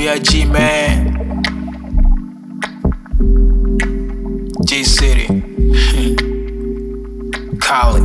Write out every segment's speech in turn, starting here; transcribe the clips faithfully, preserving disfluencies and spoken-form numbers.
I G man. J City. Cali.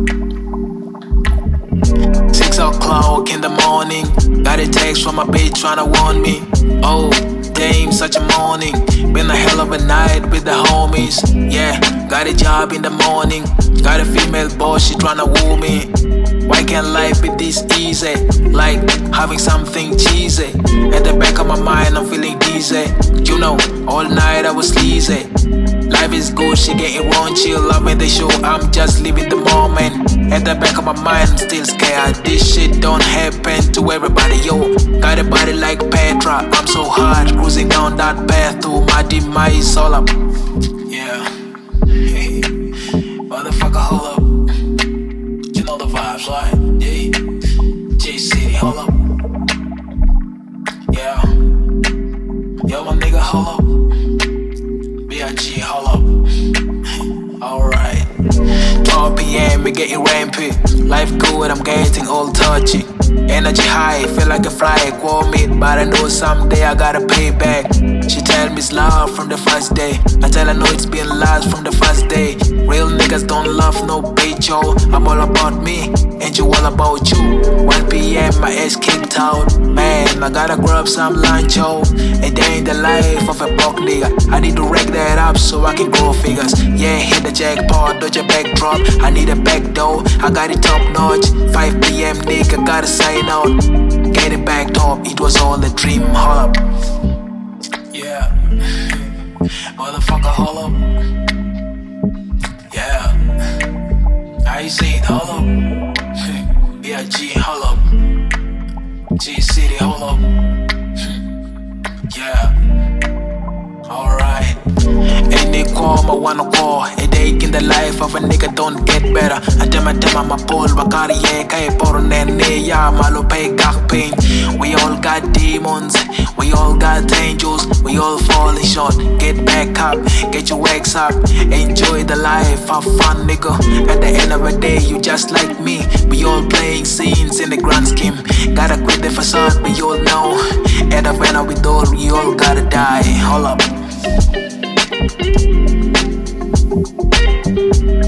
Six o'clock in the morning. Got a text from my bitch tryna warn me. Oh, damn, such a morning. Been a hell of a night with the homies. Yeah, got a job in the morning. Got a female boss, she tryna woo me. Why can't life be this easy? Like having something cheesy. At the back of my mind, I'm feeling dizzy. You know, all night I was sleazy. Life is good, she getting wrong, chill, loving the show, I'm just living the moment. At the back of my mind, I'm still scared. This shit don't happen to everybody, yo. Got a body like Petra, I'm so hard, cruising down that path to my demise, all up. Yeah, hey, motherfucker, hold up. You know the vibes, right? Yeah, J City, hold up. Yeah, yo, my nigga, hold up. B I G, hold up. Alright. twelve P M, we getting rampy. Life good, I'm getting all touchy. Energy high, feel like a fly, call me. But I know someday I gotta pay back. She tell me it's love from the first day. I tell her no, it's been love from the first day. Real niggas don't love no bitch, yo. I'm all about me, and you all about you. one P M, my ass kicked out. Man, I gotta grab some lunch, yo. And they ain't the life of a broke nigga. I need to rake that up so I can grow figures. Yeah, hit the jackpot, dodge a backdrop. I need a back door, I got it top notch. five P M, nigga, gotta sign out. Get it back top, it was all a dream, hold up. Yeah, motherfucker, hold up. Yeah, I say it, hold up. B I G, hold up. J City, hold up. Yeah, alright. Any call, I wanna call. A day in the life of a nigga don't get better. I tell my tell my pole, Bakari, yeah, Kai Pornene, ya, Malope, Gak pain. We all got demons, we all got angels, we all falling short. Get back up, get your legs up, enjoy the life, have fun, nigga. At the end of the day, you just like me. We all playing scenes in the grand scheme. Gotta quit the facade, we all know. At the end of it all, we all gotta die. Hold up.